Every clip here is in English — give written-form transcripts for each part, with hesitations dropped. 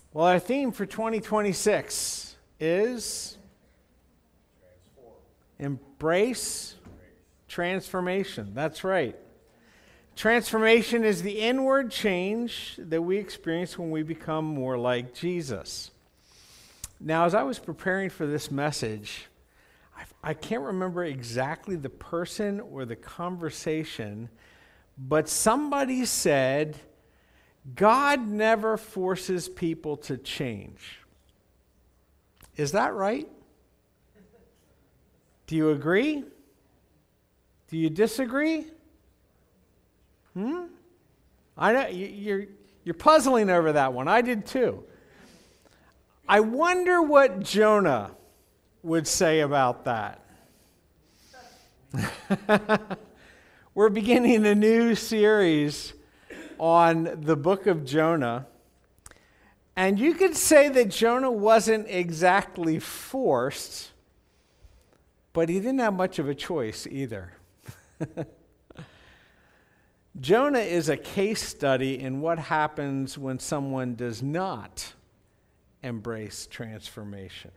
Well, our theme for 2026 is Embrace Transformation. That's right. Transformation is the inward change that we experience when we become more like Jesus. Now, as I was preparing for this message, I can't remember exactly the person or the conversation, but somebody said, God never forces people to change. Is that right? Do you agree? Do you disagree? I know you're puzzling over that one. I did too. I wonder what Jonah would say about that. We're beginning a new series on the book of Jonah. And you could say that Jonah wasn't exactly forced, but he didn't have much of a choice either. Jonah is a case study in what happens when someone does not embrace transformation.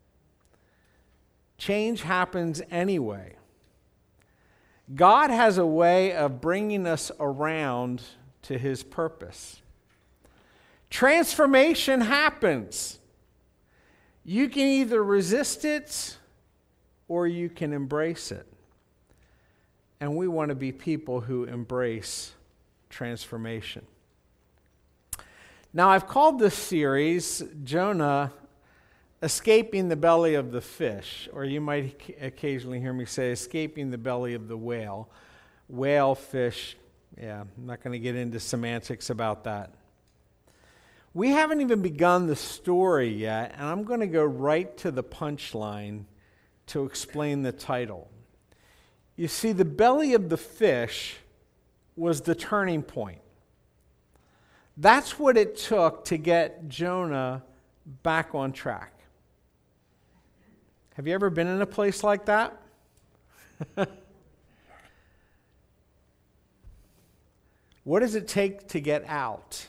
Change happens anyway. God has a way of bringing us around to his purpose. Transformation happens. You can either resist it or you can embrace it. And we want to be people who embrace transformation. Now, I've called this series Jonah Escaping the Belly of the Fish, or you might occasionally hear me say Escaping the Belly of the Whale. Whale, fish, yeah, I'm not going to get into semantics about that. We haven't even begun the story yet, and I'm going to go right to the punchline to explain the title. You see, the belly of the fish was the turning point. That's what it took to get Jonah back on track. Have you ever been in a place like that? What does it take to get out?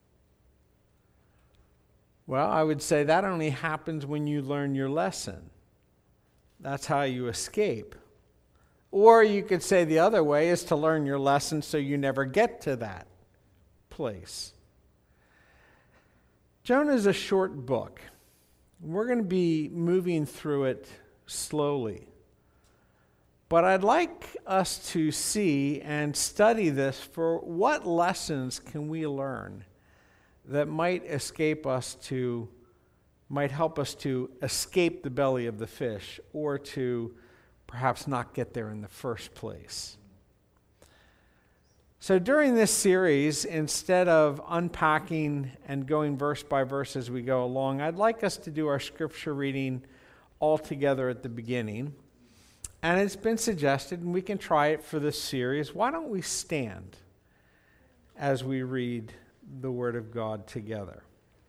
Well, I would say that only happens when you learn your lesson. That's how you escape. Or you could say the other way is to learn your lesson so you never get to that place. Jonah is a short book. We're going to be moving through it slowly. But I'd like us to see and study this for what lessons can we learn that might help us to escape the belly of the fish or to perhaps not get there in the first place. So during this series, instead of unpacking and going verse by verse as we go along, I'd like us to do our scripture reading all together at the beginning. And it's been suggested, and we can try it for this series, why don't we stand as we read the Word of God together?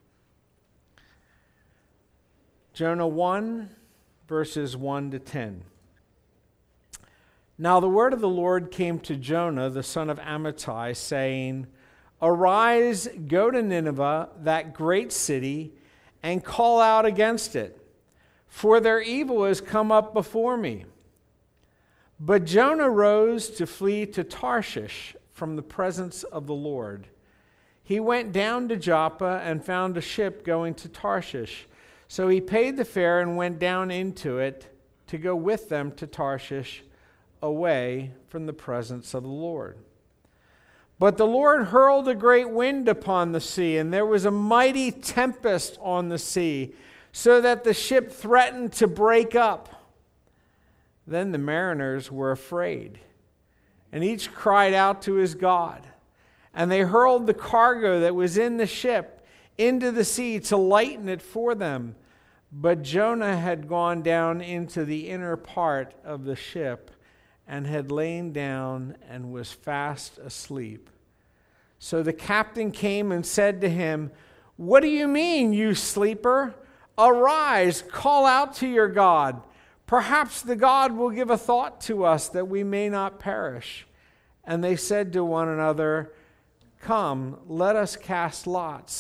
Jonah 1, verses 1 to 10. Now the word of the Lord came to Jonah, the son of Amittai, saying, Arise, go to Nineveh, that great city, and call out against it, for their evil has come up before me. But Jonah rose to flee to Tarshish from the presence of the Lord. He went down to Joppa and found a ship going to Tarshish. So he paid the fare and went down into it to go with them to Tarshish, away from the presence of the Lord. But the Lord hurled a great wind upon the sea, and there was a mighty tempest on the sea, so that the ship threatened to break up. Then the mariners were afraid, and each cried out to his God. And they hurled the cargo that was in the ship into the sea to lighten it for them. But Jonah had gone down into the inner part of the ship and had lain down and was fast asleep. So the captain came and said to him, What do you mean, you sleeper? Arise, call out to your God. Perhaps the God will give a thought to us that we may not perish. And they said to one another, Come, let us cast lots,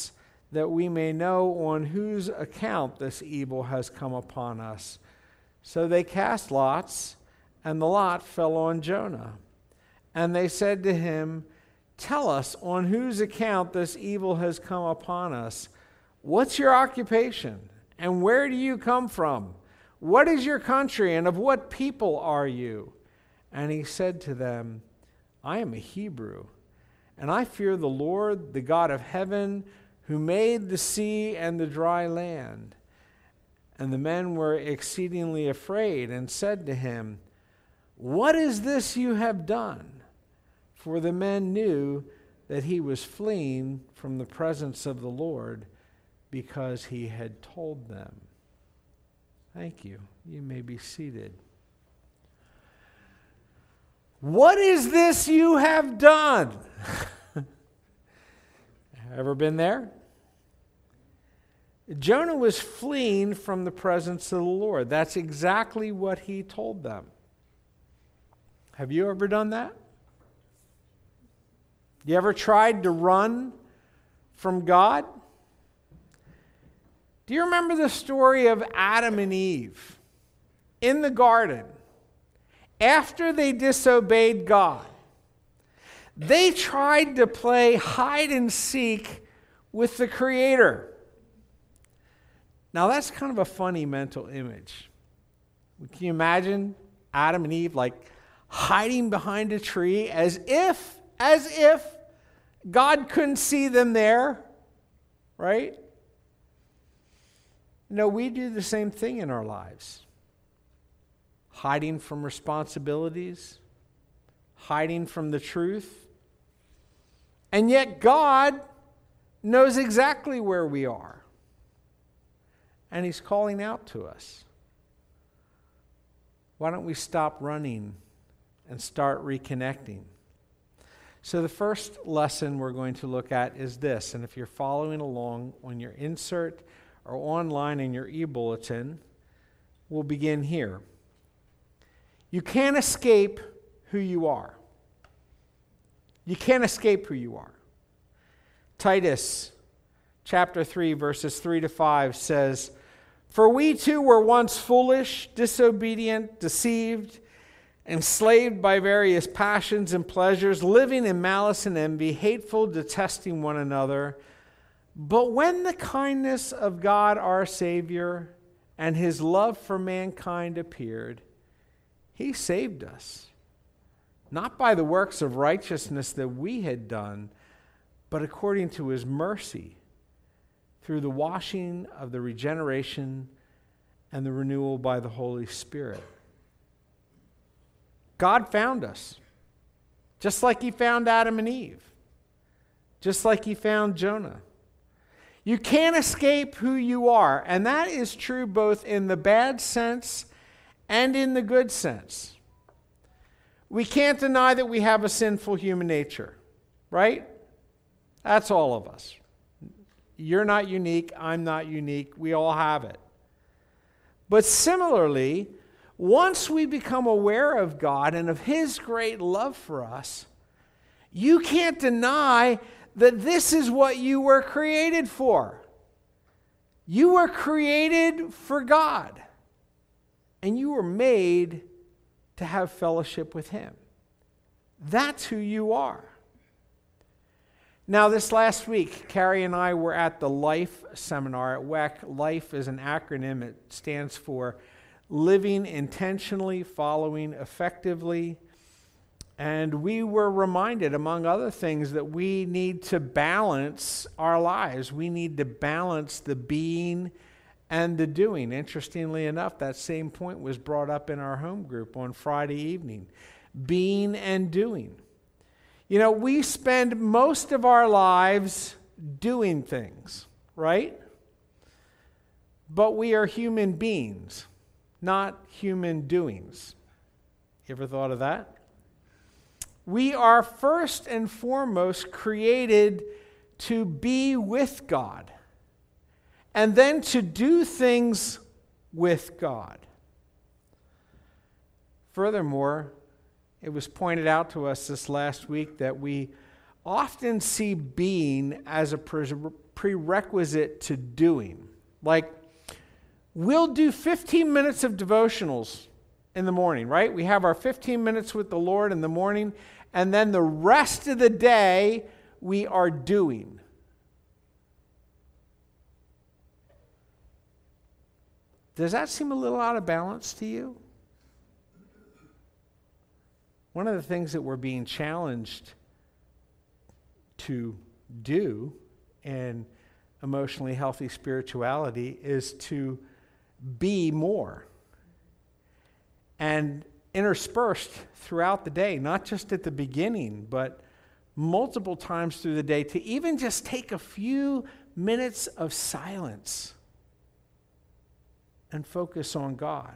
that we may know on whose account this evil has come upon us. So they cast lots, and the lot fell on Jonah. And they said to him, "Tell us on whose account this evil has come upon us. What's your occupation? And where do you come from? What is your country, and of what people are you?" And he said to them, "I am a Hebrew, and I fear the Lord, the God of heaven, who made the sea and the dry land." And the men were exceedingly afraid and said to him, "What is this you have done?" For the men knew that he was fleeing from the presence of the Lord, because he had told them. Thank you. You may be seated. What is this you have done? Ever been there? Jonah was fleeing from the presence of the Lord. That's exactly what he told them. Have you ever done that? You ever tried to run from God? Do you remember the story of Adam and Eve in the garden? After they disobeyed God, they tried to play hide and seek with the Creator. Now that's kind of a funny mental image. Can you imagine Adam and Eve like hiding behind a tree as if God couldn't see them there, right? No, we do the same thing in our lives. Hiding from responsibilities, hiding from the truth. And yet God knows exactly where we are. And He's calling out to us. Why don't we stop running and start reconnecting? So the first lesson we're going to look at is this. And if you're following along on your insert or online in your e-bulletin, we'll begin here. You can't escape who you are. You can't escape who you are. Titus chapter 3, verses 3 to 5 says, "For we too were once foolish, disobedient, deceived, enslaved by various passions and pleasures, living in malice and envy, hateful, detesting one another. But when the kindness of God our Savior and His love for mankind appeared, He saved us, not by the works of righteousness that we had done, but according to His mercy, through the washing of the regeneration and the renewal by the Holy Spirit." God found us, just like He found Adam and Eve, just like He found Jonah. You can't escape who you are, and that is true both in the bad sense and in the good sense. We can't deny that we have a sinful human nature, right? That's all of us. You're not unique. I'm not unique. We all have it. But similarly, once we become aware of God and of His great love for us, you can't deny that this is what you were created for. You were created for God, and you were made to have fellowship with Him. That's who you are. Now, this last week, Carrie and I were at the LIFE seminar at WEC. LIFE is an acronym. It stands for Living Intentionally, Following Effectively. And we were reminded, among other things, that we need to balance our lives. We need to balance the being and the doing. Interestingly enough, that same point was brought up in our home group on Friday evening. Being and doing. You know, we spend most of our lives doing things, right? But we are human beings, not human doings. You ever thought of that? We are first and foremost created to be with God and then to do things with God. Furthermore, it was pointed out to us this last week that we often see being as a prerequisite to doing. Like, we'll do 15 minutes of devotionals in the morning, right? We have our 15 minutes with the Lord in the morning, and then the rest of the day we are doing. Does that seem a little out of balance to you? One of the things that we're being challenged to do in emotionally healthy spirituality is to be more. And interspersed throughout the day, not just at the beginning, but multiple times through the day, to even just take a few minutes of silence and focus on God.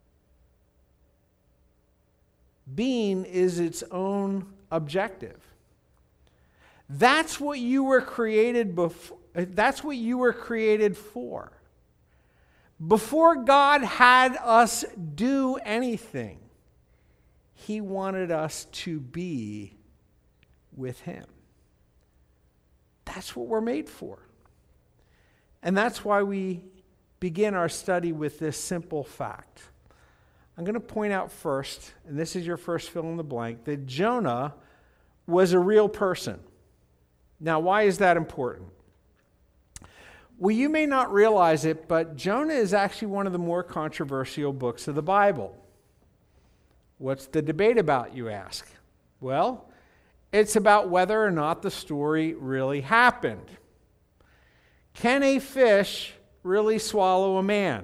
Being is its own objective. That's what you were created that's what you were created for. Before God had us do anything, He wanted us to be with Him. That's what we're made for. And that's why we begin our study with this simple fact. I'm going to point out first, and this is your first fill in the blank, that Jonah was a real person. Now, why is that important? Well, you may not realize it, but Jonah is actually one of the more controversial books of the Bible. What's the debate about, you ask? Well, it's about whether or not the story really happened. Can a fish really swallow a man?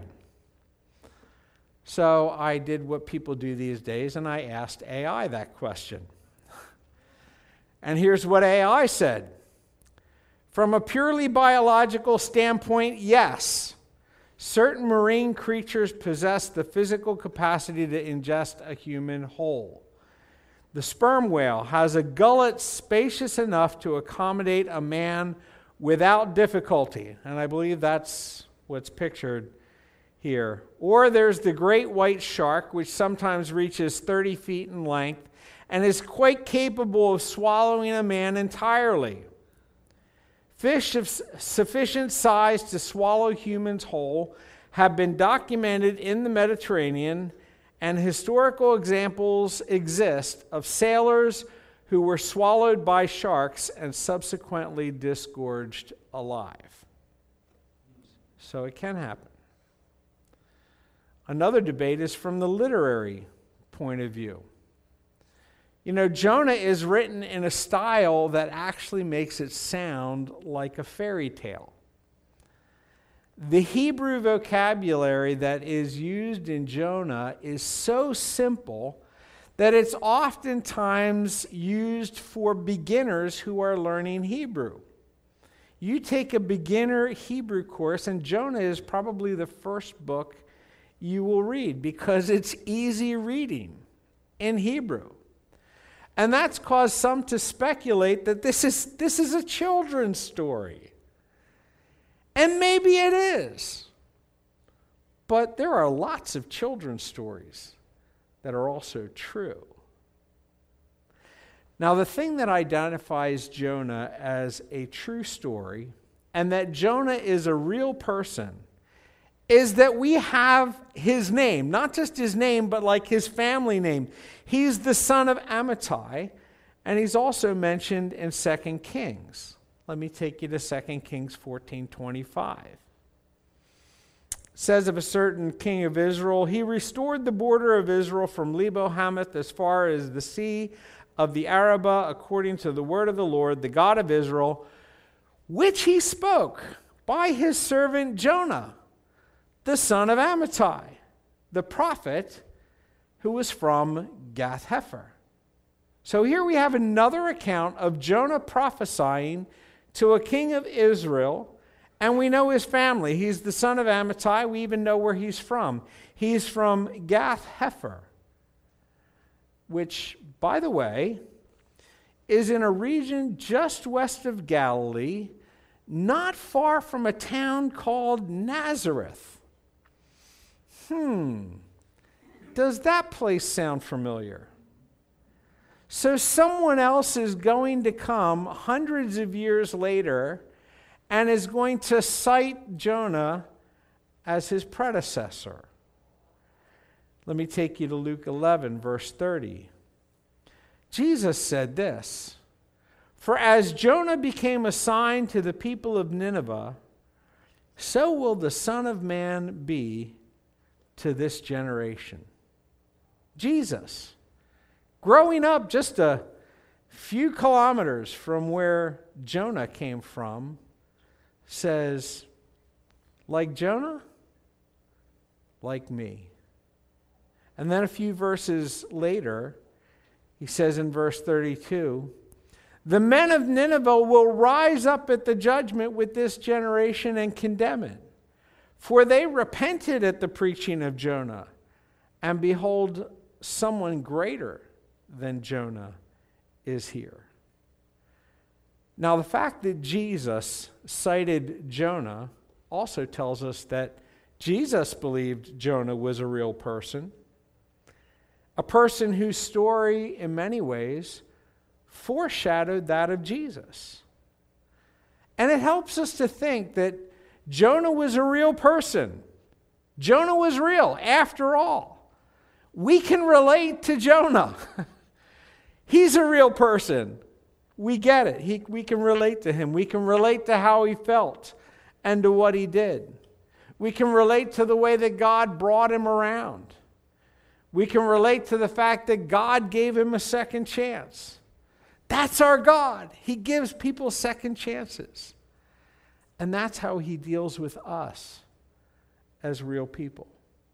So I did what people do these days, and I asked AI that question. And here's what AI said. From a purely biological standpoint, yes. Certain marine creatures possess the physical capacity to ingest a human whole. The sperm whale has a gullet spacious enough to accommodate a man without difficulty. And I believe that's what's pictured here. Or there's the great white shark, which sometimes reaches 30 feet in length and is quite capable of swallowing a man entirely. Fish of sufficient size to swallow humans whole have been documented in the Mediterranean, and historical examples exist of sailors who were swallowed by sharks and subsequently disgorged alive. So it can happen. Another debate is from the literary point of view. You know, Jonah is written in a style that actually makes it sound like a fairy tale. The Hebrew vocabulary that is used in Jonah is so simple that it's oftentimes used for beginners who are learning Hebrew. You take a beginner Hebrew course, and Jonah is probably the first book you will read because it's easy reading in Hebrew. And that's caused some to speculate that this is a children's story. And maybe it is. But there are lots of children's stories that are also true. Now, the thing that identifies Jonah as a true story, and that Jonah is a real person, is that we have his name, not just his name, but like his family name. He's the son of Amittai, and he's also mentioned in 2 Kings. Let me take you to 2 Kings 14:25. It says of a certain king of Israel, he restored the border of Israel from Lebo Hamath as far as the sea of the Arabah, according to the word of the Lord, the God of Israel, which he spoke by his servant Jonah, the son of Amittai, the prophet who was from Gath-hepher. So here we have another account of Jonah prophesying to a king of Israel, and we know his family. He's the son of Amittai. We even know where he's from. He's from Gath-hepher, which, by the way, is in a region just west of Galilee, not far from a town called Nazareth. Does that place sound familiar? So someone else is going to come hundreds of years later and is going to cite Jonah as his predecessor. Let me take you to Luke 11, verse 30. Jesus said this, "For as Jonah became a sign to the people of Nineveh, so will the Son of Man be to this generation." Jesus, growing up just a few kilometers from where Jonah came from, says, like Jonah, like me. And then a few verses later, he says in verse 32, "The men of Nineveh will rise up at the judgment with this generation and condemn it. For they repented at the preaching of Jonah, and behold, someone greater than Jonah is here." Now, the fact that Jesus cited Jonah also tells us that Jesus believed Jonah was a real person, a person whose story, in many ways, foreshadowed that of Jesus. And it helps us to think that Jonah was a real person. Jonah was real, after all. We can relate to Jonah. He's a real person. We get it. We can relate to him. We can relate to how he felt and to what he did. We can relate to the way that God brought him around. We can relate to the fact that God gave him a second chance. That's our God. He gives people second chances. And that's how he deals with us as real people.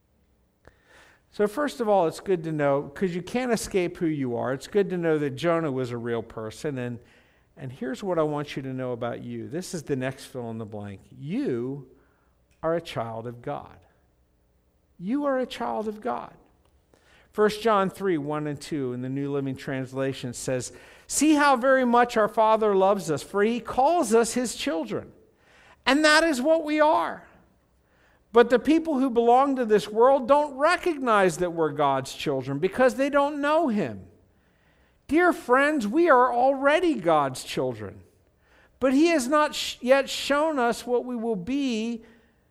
So first of all, it's good to know, because you can't escape who you are, it's good to know that Jonah was a real person. And here's what I want you to know about you. This is the next fill in the blank. You are a child of God. You are a child of God. 1 John 3, 1 and 2 in the New Living Translation says, "See how very much our Father loves us, for he calls us his children. And that is what we are. But the people who belong to this world don't recognize that we're God's children because they don't know him. Dear friends, we are already God's children. But he has not yet shown us what we will be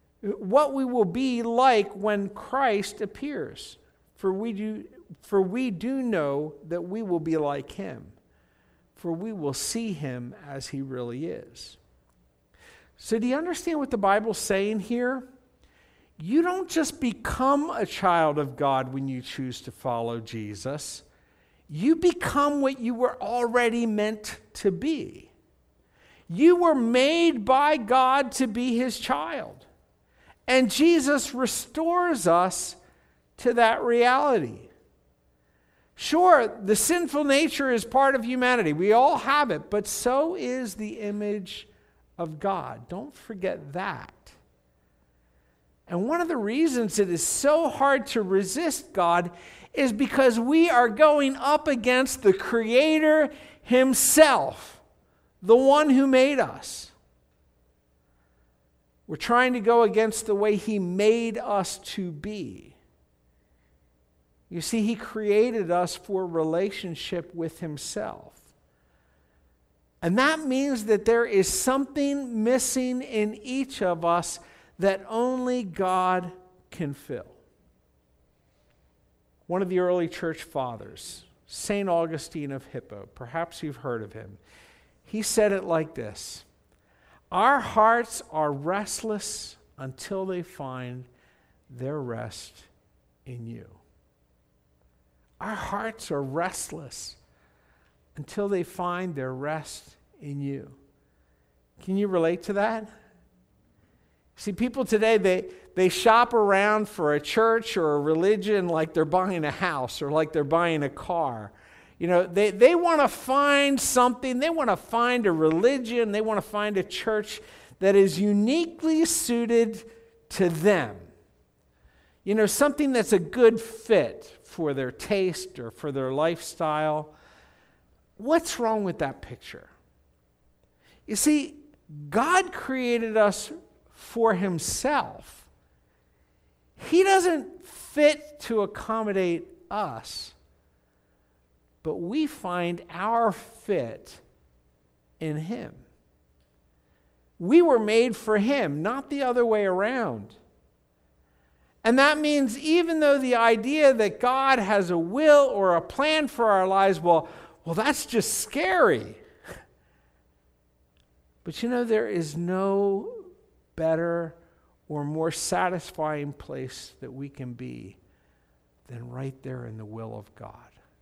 like when Christ appears. For we do know that we will be like him, for we will see him as he really is." So do you understand what the Bible's saying here? You don't just become a child of God when you choose to follow Jesus. You become what you were already meant to be. You were made by God to be his child. And Jesus restores us to that reality. Sure, the sinful nature is part of humanity. We all have it, but so is the image of God. Don't forget that. And one of the reasons it is so hard to resist God is because we are going up against the Creator himself, the one who made us. We're trying to go against the way he made us to be. You see, he created us for relationship with himself. And that means that there is something missing in each of us that only God can fill. One of the early church fathers, St. Augustine of Hippo, perhaps you've heard of him, he said it like this: "Our hearts are restless until they find their rest in you." Our hearts are restless until they find their rest in you. Can you relate to that? See, people today, they shop around for a church or a religion like they're buying a house or like they're buying a car. You know, they want to find something. They want to find a religion. They want to find a church that is uniquely suited to them. You know, something that's a good fit for their taste or for their lifestyle. What's wrong with that picture? You see, God created us for himself. He doesn't fit to accommodate us. but we find our fit in him. We were made for him, not the other way around. And that means even though the idea that God has a will or a plan for our lives, well, that's just scary. But there is no better or more satisfying place that we can be than right there in the will of God.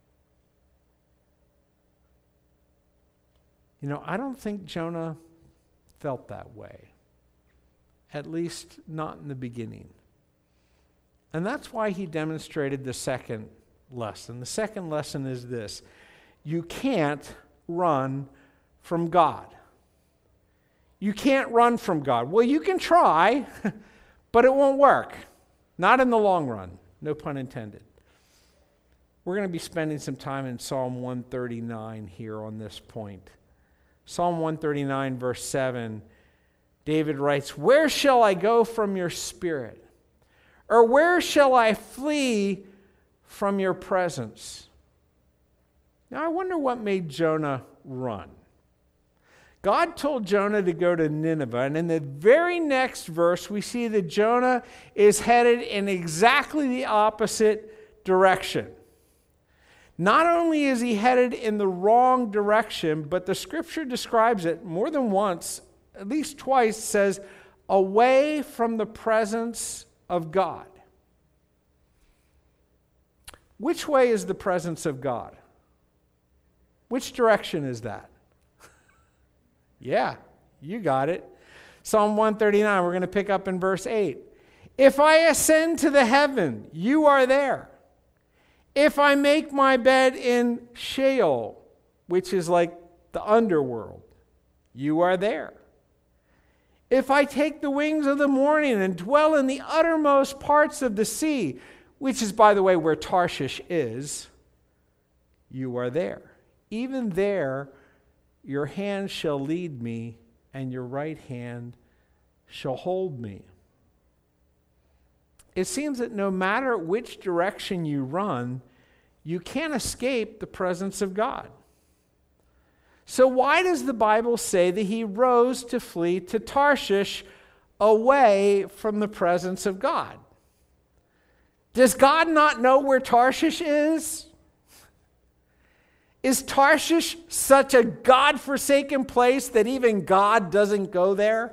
I don't think Jonah felt that way, at least not in the beginning. And that's why he demonstrated the second lesson. The second lesson is this: you can't run from God. You can't run from God. Well, you can try, but it won't work. Not in the long run. No pun intended. We're going to be spending some time in Psalm 139 here on this point. Psalm 139, verse 7, David writes, "Where shall I go from your spirit? Or where shall I flee from your presence?" Now, I wonder what made Jonah run. God told Jonah to go to Nineveh, and in the very next verse, we see that Jonah is headed in exactly the opposite direction. Not only is he headed in the wrong direction, but the scripture describes it more than once, at least twice, says, away from the presence of God. Which way is the presence of God? Which direction is that? Yeah, you got it. Psalm 139, we're going to pick up in verse 8. "If I ascend to the heaven, you are there. If I make my bed in Sheol," which is like the underworld, "you are there. If I take the wings of the morning and dwell in the uttermost parts of the sea," which is, by the way, where Tarshish is, "you are there. Even there, your hand shall lead me, and your right hand shall hold me." It seems that no matter which direction you run, you can't escape the presence of God. So why does the Bible say that he rose to flee to Tarshish away from the presence of God? Does God not know where Tarshish is? Is Tarshish such a God-forsaken place that even God doesn't go there?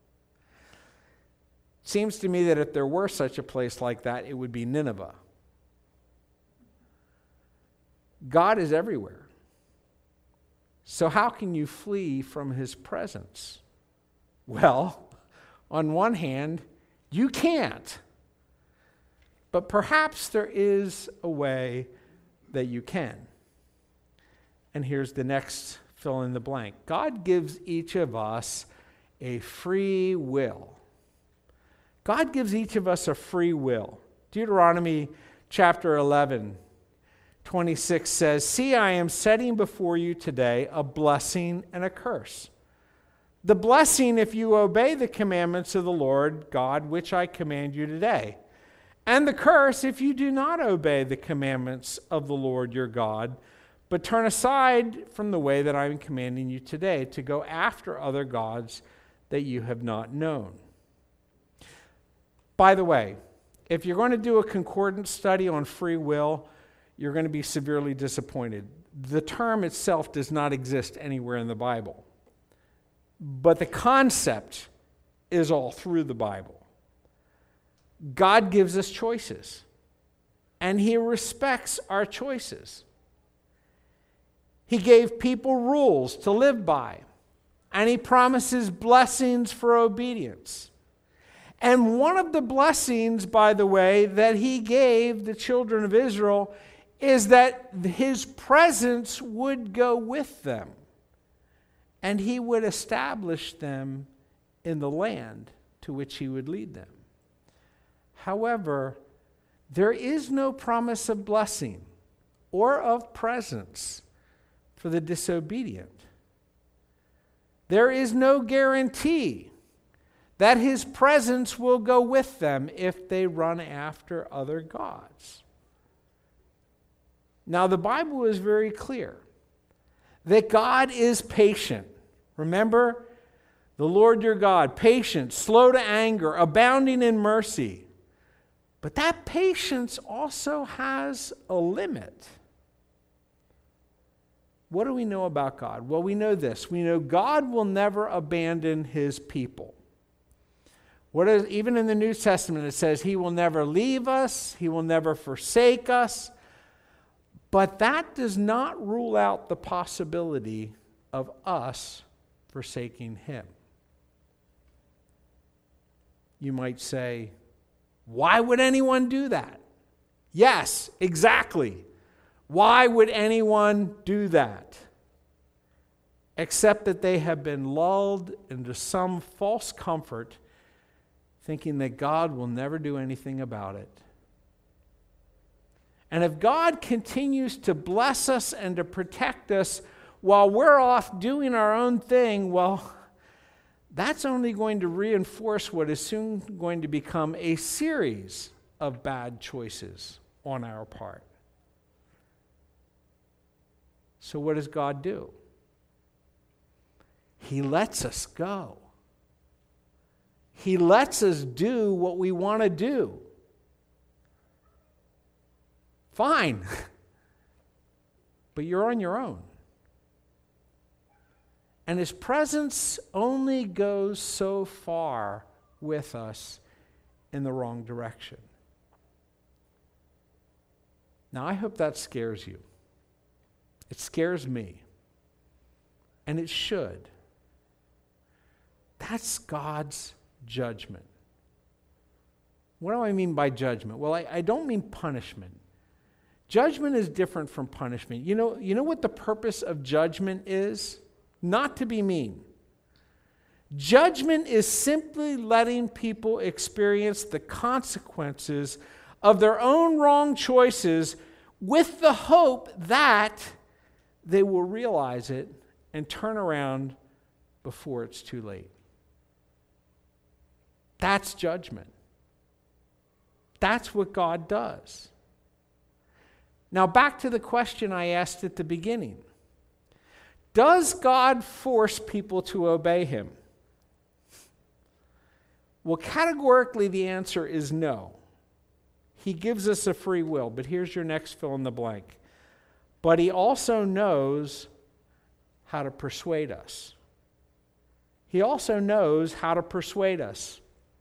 Seems to me that if there were such a place like that, it would be Nineveh. God is everywhere. So how can you flee from his presence? Well, on one hand, you can't. But perhaps there is a way that you can. And here's the next fill in the blank. God gives each of us a free will. God gives each of us a free will. Deuteronomy chapter 11, 26 says, "See, I am setting before you today a blessing and a curse. The blessing if you obey the commandments of the Lord God, which I command you today. And the curse if you do not obey the commandments of the Lord your God, but turn aside from the way that I am commanding you today to go after other gods that you have not known." By the way, if you're going to do a concordance study on free will, you're going to be severely disappointed. The term itself does not exist anywhere in the Bible. But the concept is all through the Bible. God gives us choices, and he respects our choices. He gave people rules to live by, and he promises blessings for obedience. And one of the blessings, by the way, that he gave the children of Israel is that his presence would go with them, and he would establish them in the land to which he would lead them. However, there is no promise of blessing or of presence for the disobedient. There is no guarantee that his presence will go with them if they run after other gods. Now, the Bible is very clear that God is patient. Remember, the Lord your God, patient, slow to anger, abounding in mercy. But that patience also has a limit. What do we know about God? Well, we know this. We know God will never abandon his people. Even in the New Testament, it says he will never leave us, he will never forsake us. But that does not rule out the possibility of us forsaking him. You might say, why would anyone do that? Yes, exactly. Why would anyone do that? Except that they have been lulled into some false comfort, thinking that God will never do anything about it. And if God continues to bless us and to protect us while we're off doing our own thing, well, that's only going to reinforce what is soon going to become a series of bad choices on our part. So what does God do? He lets us go. He lets us do what we want to do. Fine. But you're on your own. And his presence only goes so far with us in the wrong direction. Now, I hope that scares you. It scares me. And it should. That's God's judgment. What do I mean by judgment? Well, I don't mean punishment. Judgment is different from punishment. You know what the purpose of judgment is? Not to be mean. Judgment is simply letting people experience the consequences of their own wrong choices with the hope that they will realize it and turn around before it's too late. That's judgment. That's what God does. Now, back to the question I asked at the beginning. Does God force people to obey him? Well, categorically, the answer is no. He gives us a free will, but here's your next fill in the blank. But he also knows how to persuade us. He also knows how to persuade us.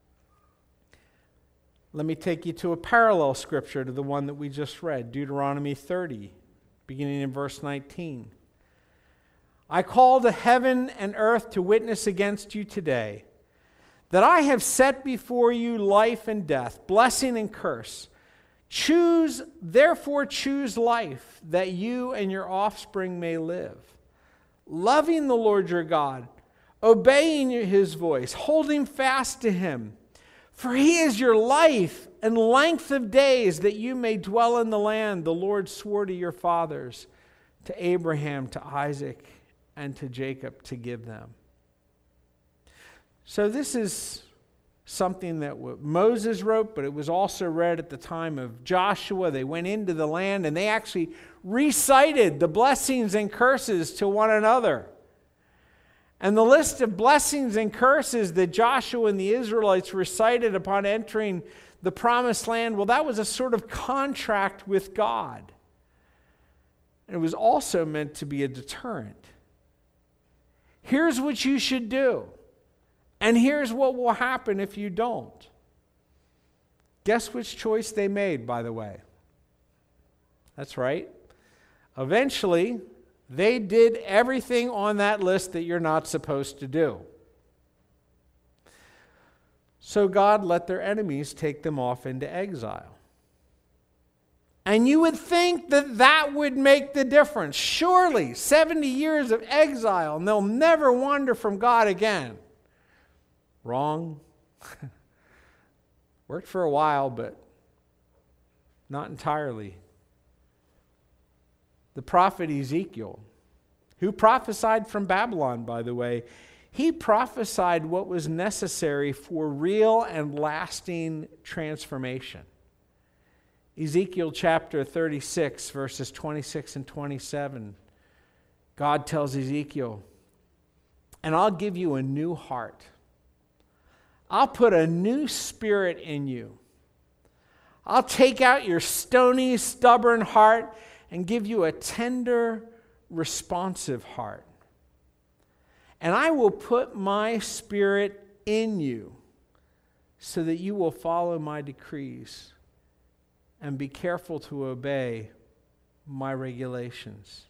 Let me take you to a parallel scripture to the one that we just read, Deuteronomy 30, beginning in verse 19. I call the heaven and earth to witness against you today that I have set before you life and death, blessing and curse. Therefore choose life, that you and your offspring may live, loving the Lord your God, obeying his voice, holding fast to him. For he is your life and length of days, that you may dwell in the land the Lord swore to your fathers, to Abraham, to Isaac, and to Jacob, to give them. So this is something that Moses wrote, but it was also read at the time of Joshua. They went into the land and they actually recited the blessings and curses to one another. And the list of blessings and curses that Joshua and the Israelites recited upon entering the promised land, well, that was a sort of contract with God. And it was also meant to be a deterrent. Here's what you should do. And here's what will happen if you don't. Guess which choice they made, by the way? That's right. Eventually, they did everything on that list that you're not supposed to do. So God let their enemies take them off into exile. And you would think that that would make the difference. Surely, 70 years of exile, and they'll never wander from God again. Wrong. Worked for a while, but not entirely. The prophet Ezekiel, who prophesied from Babylon, by the way, he prophesied what was necessary for real and lasting transformation. Ezekiel chapter 36, verses 26 and 27, God tells Ezekiel, "And I'll give you a new heart. I'll put a new spirit in you. I'll take out your stony, stubborn heart and give you a tender, responsive heart. And I will put my spirit in you so that you will follow my decrees and be careful to obey my regulations."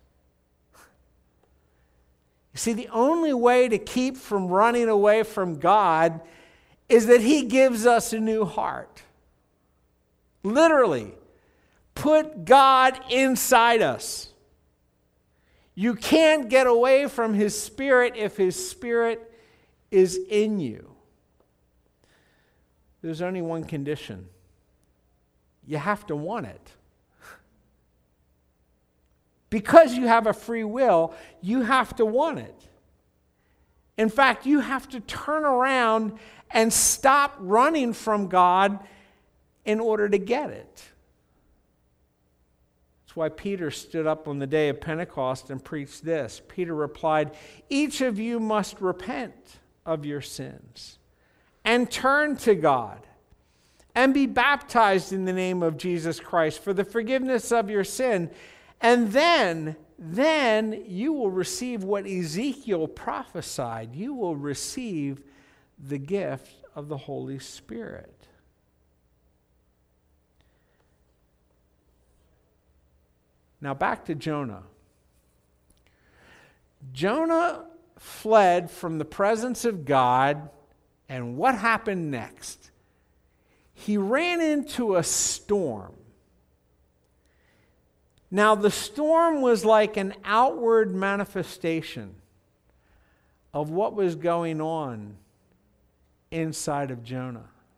You see, the only way to keep from running away from God is that He gives us a new heart. Literally, put God inside us. You can't get away from His Spirit if His Spirit is in you. There's only one condition. You have to want it. Because you have a free will, you have to want it. In fact, you have to turn around and stop running from God in order to get it. That's why Peter stood up on the day of Pentecost and preached this. Peter replied, "Each of you must repent of your sins and turn to God and be baptized in the name of Jesus Christ for the forgiveness of your sin. And then you will receive what Ezekiel prophesied. You will receive the gift of the Holy Spirit." Now back to Jonah. Jonah fled from the presence of God, and what happened next? He ran into a storm. Now, the storm was like an outward manifestation of what was going on inside of Jonah.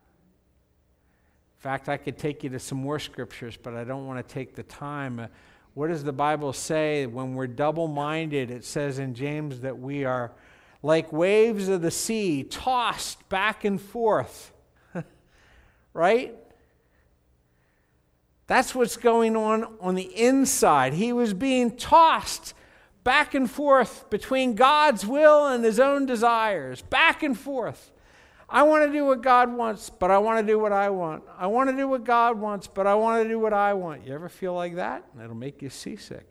In fact, I could take you to some more scriptures, but I don't want to take the time. What does the Bible say? When we're double-minded, it says in James that we are like waves of the sea, tossed back and forth. Right? That's what's going on the inside. He was being tossed back and forth between God's will and his own desires. Back and forth. I want to do what God wants, but I want to do what I want. I want to do what God wants, but I want to do what I want. You ever feel like that? It'll make you seasick.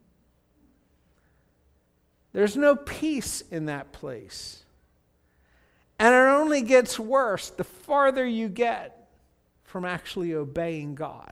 There's no peace in that place. And it only gets worse the farther you get from actually obeying God.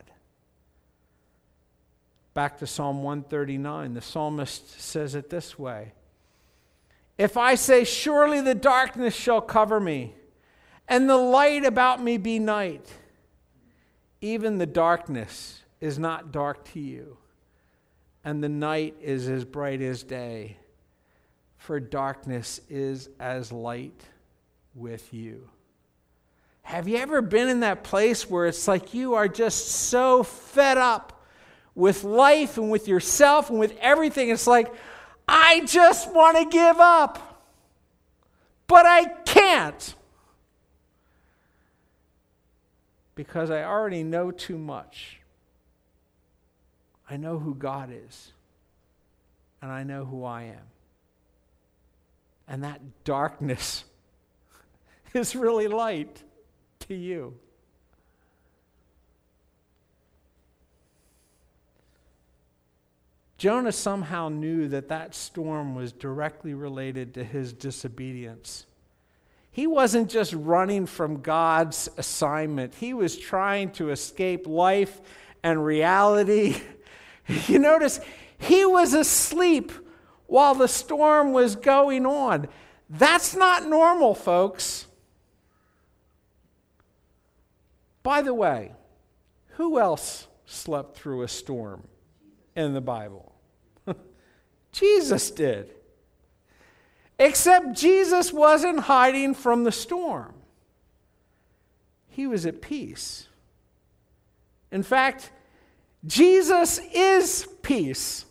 Back to Psalm 139, the psalmist says it this way: "If I say, surely the darkness shall cover me, and the light about me be night, even the darkness is not dark to you, and the night is as bright as day, for darkness is as light with you." Have you ever been in that place where it's like you are just so fed up with life and with yourself and with everything? It's like, I just want to give up, but I can't, because I already know too much. I know who God is, and I know who I am. And that darkness is really light to you. Jonah somehow knew that storm was directly related to his disobedience. He wasn't just running from God's assignment. He was trying to escape life and reality. You notice, he was asleep while the storm was going on. That's not normal, folks. By the way, who else slept through a storm in the Bible? Jesus did. Except Jesus wasn't hiding from the storm. He was at peace. In fact, Jesus is peace.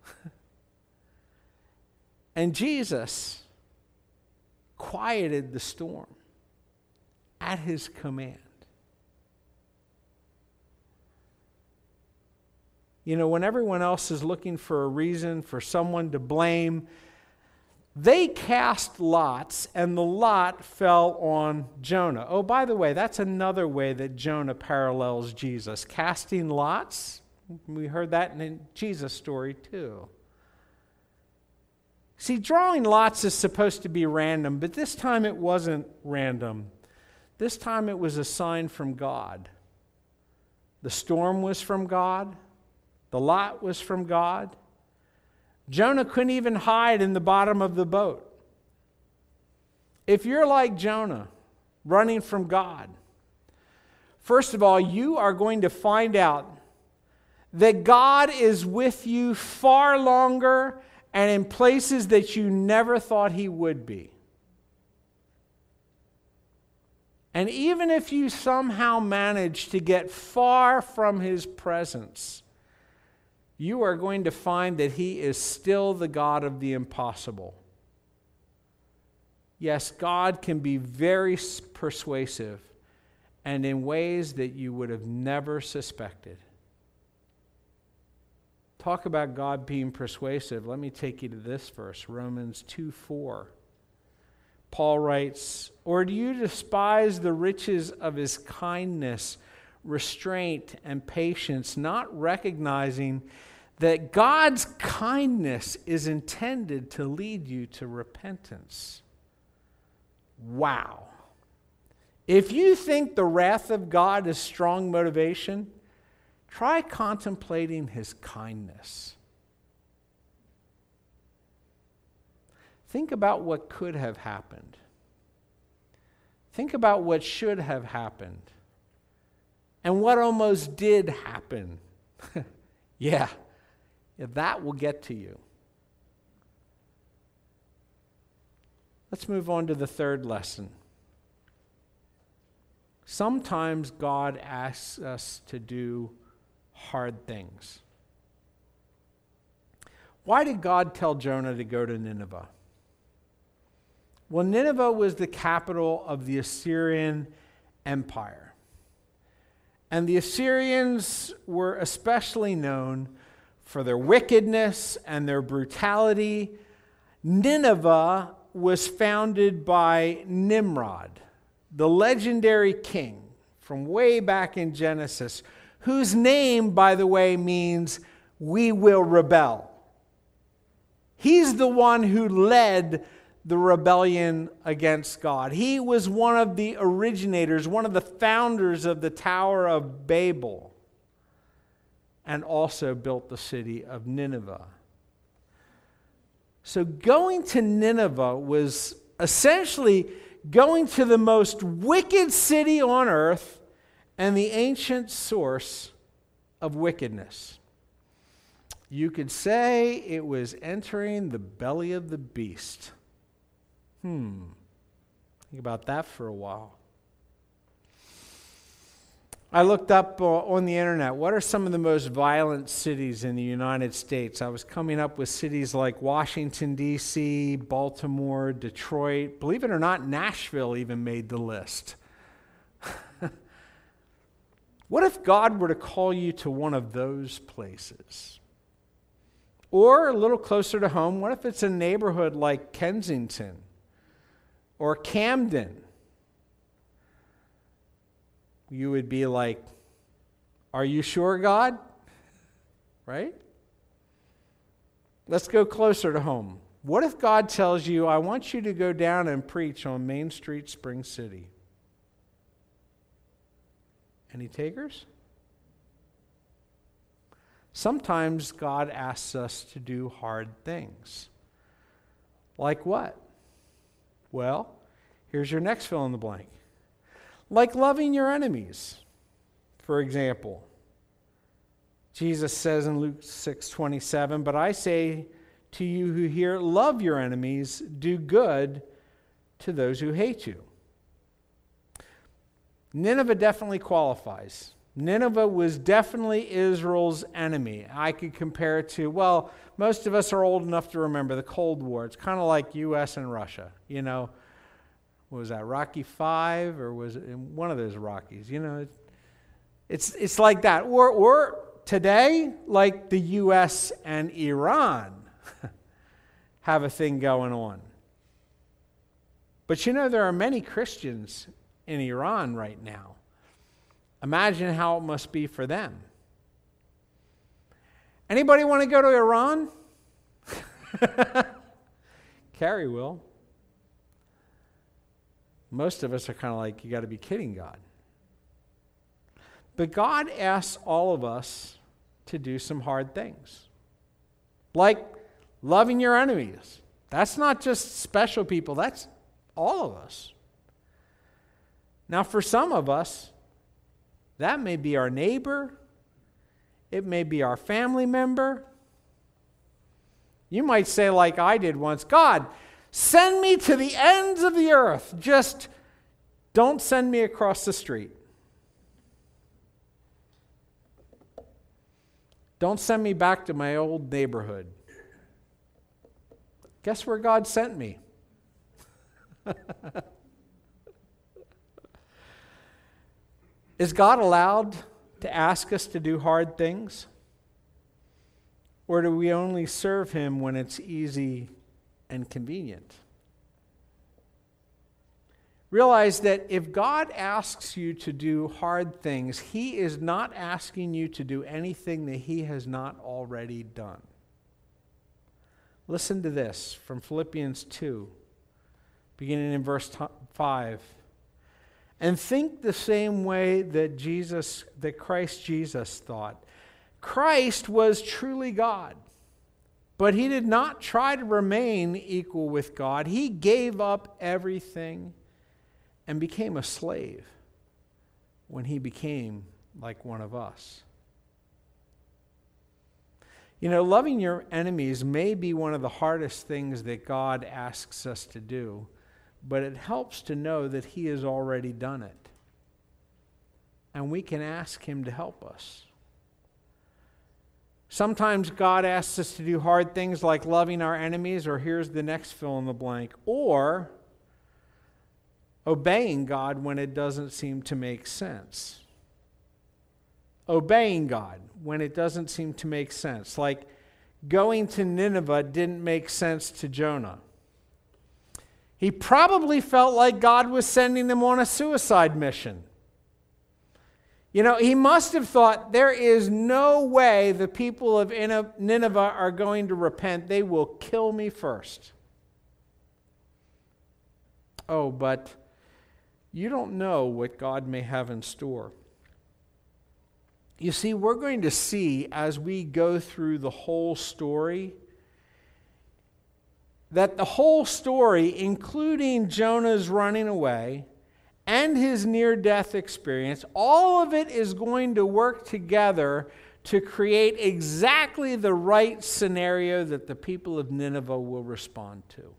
And Jesus quieted the storm at his command. When everyone else is looking for a reason, for someone to blame, they cast lots, and the lot fell on Jonah. Oh, by the way, that's another way that Jonah parallels Jesus. Casting lots. We heard that in Jesus' story too. See, drawing lots is supposed to be random, but this time it wasn't random. This time it was a sign from God. The storm was from God. The lot was from God. Jonah couldn't even hide in the bottom of the boat. If you're like Jonah, running from God, first of all, you are going to find out that God is with you far longer and in places that you never thought He would be. And even if you somehow manage to get far from His presence, you are going to find that He is still the God of the impossible. Yes, God can be very persuasive and in ways that you would have never suspected. Talk about God being persuasive. Let me take you to this verse, Romans 2:4. Paul writes, "Or do you despise the riches of His kindness, restraint, and patience, not recognizing that God's kindness is intended to lead you to repentance?" Wow. If you think the wrath of God is strong motivation, try contemplating His kindness. Think about what could have happened. Think about what should have happened. And what almost did happen. Yeah, that will get to you. Let's move on to the third lesson. Sometimes God asks us to do hard things. Why did God tell Jonah to go to Nineveh? Well, Nineveh was the capital of the Assyrian Empire. And the Assyrians were especially known for their wickedness and their brutality. Nineveh was founded by Nimrod, the legendary king from way back in Genesis, whose name, by the way, means "we will rebel." He's the one who led the rebellion against God. He was one of the originators, one of the founders of the Tower of Babel, and also built the city of Nineveh. So going to Nineveh was essentially going to the most wicked city on earth and the ancient source of wickedness. You could say it was entering the belly of the beast. Think about that for a while. I looked up on the internet, what are some of the most violent cities in the United States? I was coming up with cities like Washington, D.C., Baltimore, Detroit. Believe it or not, Nashville even made the list. What if God were to call you to one of those places? Or a little closer to home, what if it's a neighborhood like Kensington or Camden? You would be like, "Are you sure, God?" Right? Let's go closer to home. What if God tells you, "I want you to go down and preach on Main Street, Spring City"? Any takers? Sometimes God asks us to do hard things. Like what? Well, here's your next fill in the blank. Like loving your enemies, for example. Jesus says in Luke 6:27, "But I say to you who hear, love your enemies, do good to those who hate you." Nineveh definitely qualifies. Nineveh was definitely Israel's enemy. I could compare it to, well, most of us are old enough to remember the Cold War. It's kind of like U.S. and Russia. You know, what was that, Rocky V, or was it one of those Rockies? You know, it's like that. Or today, like the U.S. and Iran have a thing going on. But you know, there are many Christians in Iran right now. Imagine how it must be for them. Anybody want to go to Iran? Carrie will. Most of us are kind of like, you got to be kidding God. But God asks all of us to do some hard things. Like loving your enemies. That's not just special people, that's all of us. Now, for some of us, that may be our neighbor, it may be our family member. You might say, like I did once, God, send me to the ends of the earth. Just don't send me across the street. Don't send me back to my old neighborhood. Guess where God sent me? Is God allowed to ask us to do hard things? Or do we only serve Him when it's easy and convenient? Realize that if God asks you to do hard things, He is not asking you to do anything that He has not already done. Listen to this from Philippians 2, beginning in verse 5. And think the same way that Christ Jesus thought. Christ was truly God, but He did not try to remain equal with God. He gave up everything and became a slave when He became like one of us. You know, loving your enemies may be one of the hardest things that God asks us to do, but it helps to know that He has already done it. And we can ask Him to help us. Sometimes God asks us to do hard things like loving our enemies, or here's the next fill in the blank, or obeying God when it doesn't seem to make sense. Obeying God when it doesn't seem to make sense. Like going to Nineveh didn't make sense to Jonah. He probably felt like God was sending him on a suicide mission. You know, he must have thought, there is no way the people of Nineveh are going to repent. They will kill me first. Oh, but you don't know what God may have in store. You see, we're going to see as we go through the whole story that the whole story, including Jonah's running away and his near-death experience, all of it is going to work together to create exactly the right scenario that the people of Nineveh will respond to.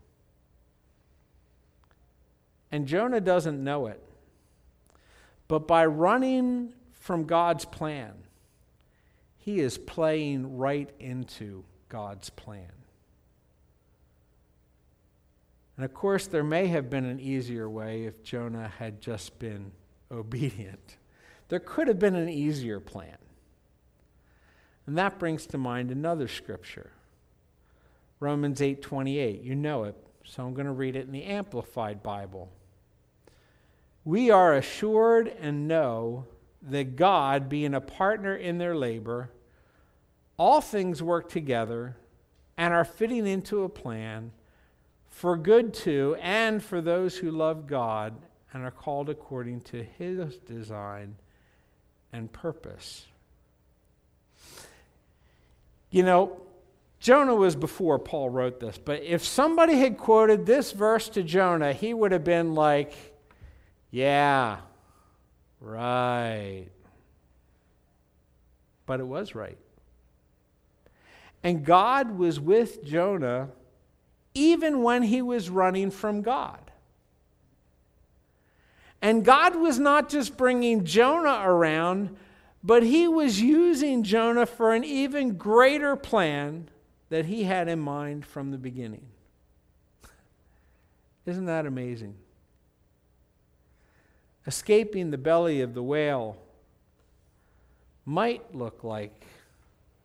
And Jonah doesn't know it. But by running from God's plan, he is playing right into God's plan. And of course, there may have been an easier way if Jonah had just been obedient. There could have been an easier plan. And that brings to mind another scripture. Romans 8:28. You know it, so I'm going to read it in the Amplified Bible. We are assured and know that God, being a partner in their labor, all things work together and are fitting into a plan for good to and for those who love God and are called according to His design and purpose. You know, Jonah was before Paul wrote this, but if somebody had quoted this verse to Jonah, he would have been like, yeah, right. But it was right. And God was with Jonah even when he was running from God. And God was not just bringing Jonah around, but He was using Jonah for an even greater plan that He had in mind from the beginning. Isn't that amazing? Escaping the belly of the whale might look like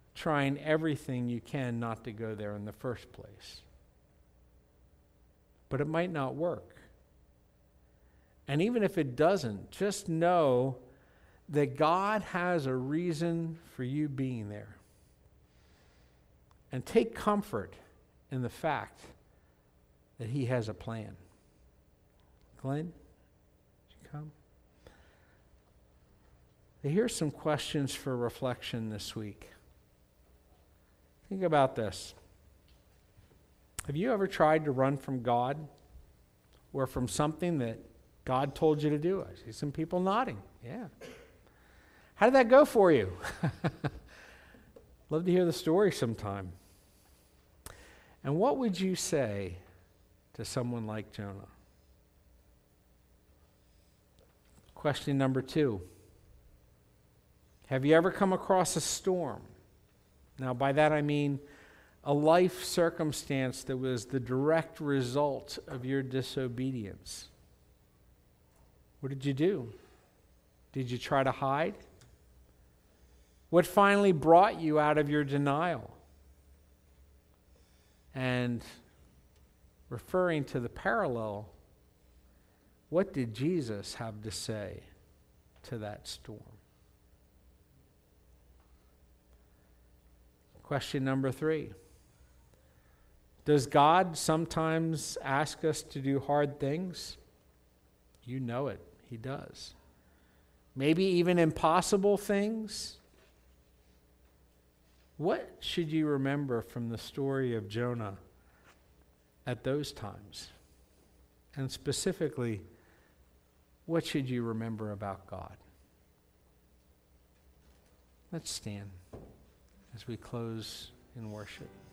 trying everything you can not to go there in the first place. But it might not work. And even if it doesn't, just know that God has a reason for you being there. And take comfort in the fact that He has a plan. Glenn, would you come? Here's some questions for reflection this week. Think about this. Have you ever tried to run from God or from something that God told you to do? I see some people nodding. Yeah. How did that go for you? Love to hear the story sometime. And what would you say to someone like Jonah? Question number 2. Have you ever come across a storm? Now, by that I mean a life circumstance that was the direct result of your disobedience. What did you do? Did you try to hide? What finally brought you out of your denial? And referring to the parallel, what did Jesus have to say to that storm? Question number 3. Does God sometimes ask us to do hard things? You know it. He does. Maybe even impossible things? What should you remember from the story of Jonah at those times? And specifically, what should you remember about God? Let's stand as we close in worship.